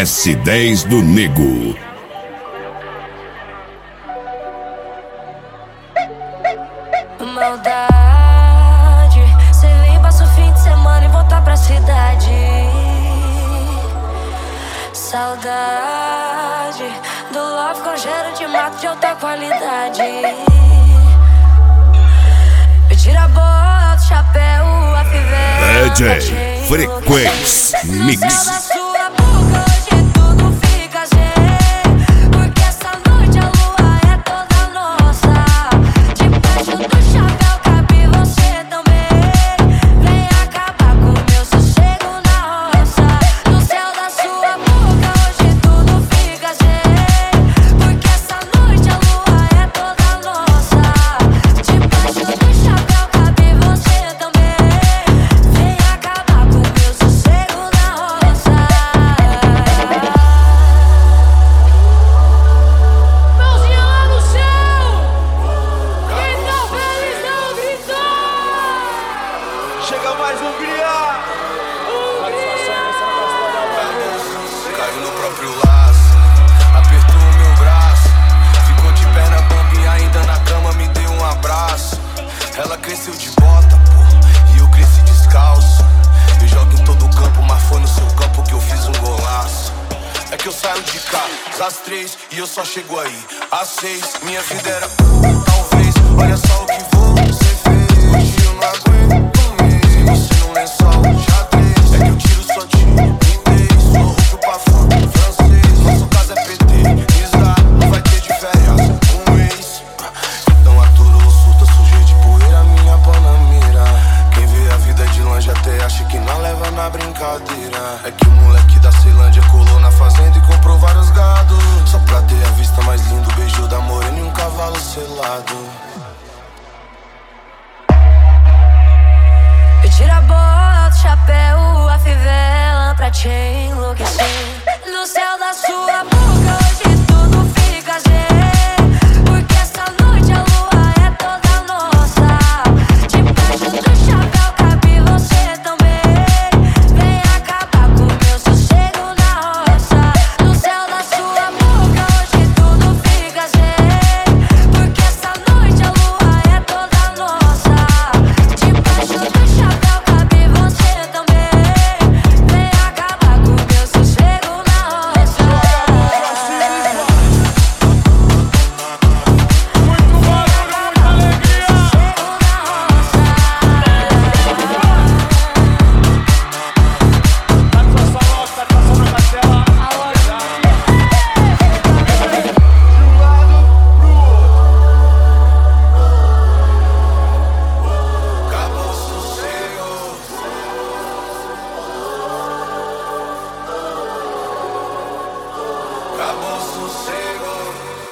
S10 do Nego. Maldade, cê vem, passa o fim de semana e voltar pra cidade. Saudade do love com cheiro de mato de alta qualidade. Me tira a bota, o chapéu, a fivela. DJ Frequência Mix. Chega mais Hungria! Caiu no próprio laço, apertou o meu braço. Ficou de perna bamba e ainda na cama me deu um abraço. Ela cresceu de bota, pô, e eu cresci descalço. Eu jogo em todo o campo, mas foi no seu campo que eu fiz um golaço. É que eu saio de casa às 3 e eu só chego aí às 6. Minha vida era talvez, olha só o que você fez. Hoje eu não aguento. É que eu tiro só de inglês. Sou rouco pra fora, francês. Nosso caso é PT, Isla. Não vai ter de férias com um ex. Então aturo o surto, sujei de poeira minha panamira. Quem vê a vida de longe até acha que não leva na brincadeira. É que o moleque da Ceilândia colou na fazenda e comprou vários gados. Só pra ter a vista mais linda, o beijo da morena e um cavalo selado. Tira a bota, o chapéu, a fivela pra te